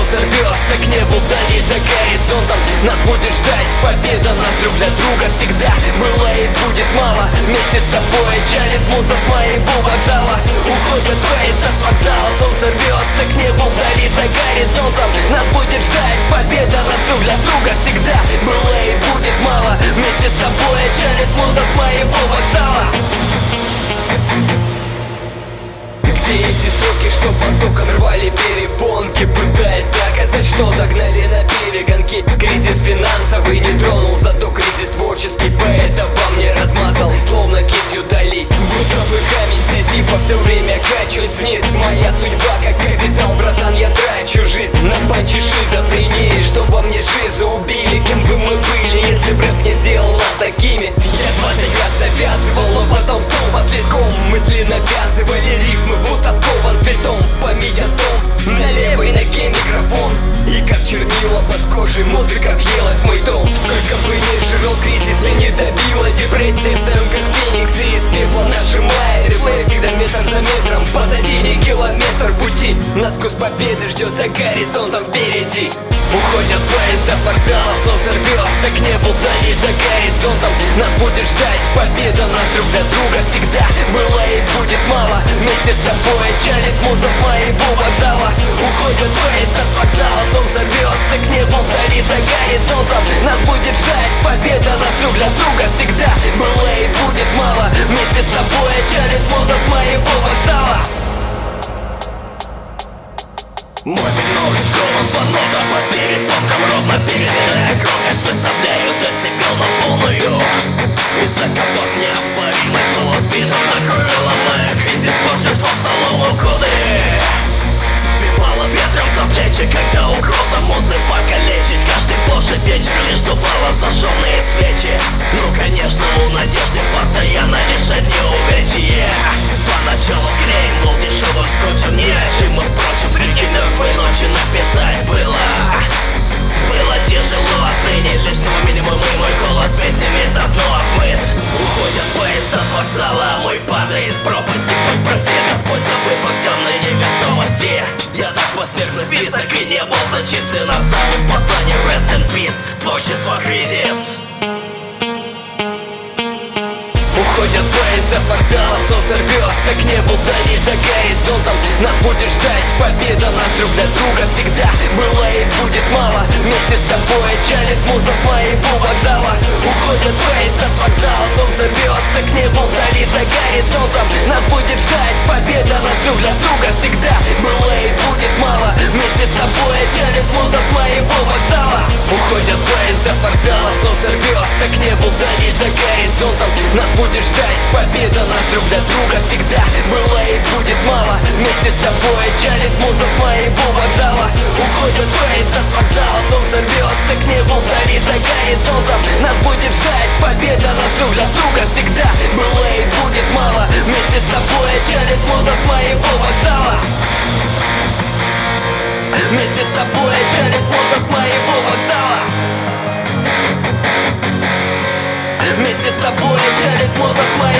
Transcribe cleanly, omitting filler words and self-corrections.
солнце рвется к небу вдали за горизонтом. Нас будет ждать победа, нас друг для друга всегда было и будет мало. Вместе с тобой чалит муза с моего вокзала. Уходят поезда с вокзала, солнце рвется к небу вдали за горизонтом. Нас будет ждать победа, нас друг для друга всегда было и будет мало. Вместе с тобой чалит муза с моего вокзала. Где эти строки, что потоком рвали перепонки, пытаясь доказать, что догнали на перегонки? Кризис финансовый не тронул, зато кризис творческий поэта во мне размазал, словно кистью дали. Будто бы камень Сизифа, все время качусь вниз. Моя судьба как капитал, братан, я трачу жизнь на панчи шизофрении, что во мне шизу убили. Кем бы мы были, если б рэп не сделал нас такими? Я 20 раз завязывал, но потом снова слишком мысли навязывали рифмы, будто скован цветом. Память о том, на левой ноге микрофон, и как чернила под кожей музыка въелась в мой дом. Сколько бы ни жрал кризис и не добила депрессия, встаем как фениксы из пепла, нажимая реплей всегда метр за метром. Позади не километр пути, нас вкус победы ждет за горизонтом впереди. Уходят поезда с вокзала, солнце рвется к небу вдали за горизонтом. Нас будет ждать победа, нас друг для друга всегда было и будет мало. Вместе с тобой чалит муза с моего вокзала. Уходят поезда с вокзала, солнце рвется к небу вдали за горизонтом. Нас будет ждать победа, нас друг для друга всегда было и будет мало. Вместе с тобой чалит муза с моего вокзала. Мой минор скован по нотам, по перепонкам, ровно перебирая громкость, выставляю децибел на полную. Из-за кафов неоспоримый соло сбитым накрыло мое кризис творчества в солому годы. Сбивало ветром за плечи, когда угроза музы покалечить. Каждый божий вечер лишь дувало зажженные свечи. Ну конечно, у надежды постоянно лишь одни увечья. Поначалу клеем был дешевым скотчем, не о чем мы впрочем. Среди мертвой ночи написать было тяжело. Отныне лишнего минимум, и мой голос песнями давно обмыт. Уходят поезда с вокзала, мой падает в пропасти. Пусть простит Господь за выпав темной невесомости. Я так посмертный список и не был зачислен, оставив послание Rest in Peace, творчество кризис. Уходят поезда с вокзала, солнце рвется к небу вдали за горизонтом. Нас будет ждать победа, нас друг для друга всегда было и будет мало. Вместе с тобой чалит муза с моего вокзала. Уходят поезда с вокзала, солнце рвется к небу вдали за горизонтом. Нас будет ждать победа, нас друг для друга всегда было и будет мало. Вместе с тобой чалит муза с моего вокзала. Уходят поезда с вокзала, солнце рвется к небу вдали за горизонтом. Нас будет ждать победа, нас друг для друга всегда было и будет мало. Вместе с тобой чалит муза с моего вокзала. Уходят поезда с вокзала, солнце рвется к небу вдали за горизонтом. Нас будет ждать победа, нас друг для друга всегда было и будет мало. Вместе с тобой чалит муза с моего вокзала. Вместе с тобой чалит муза с моего вокзала. Вместе с тобой чалит муза с моего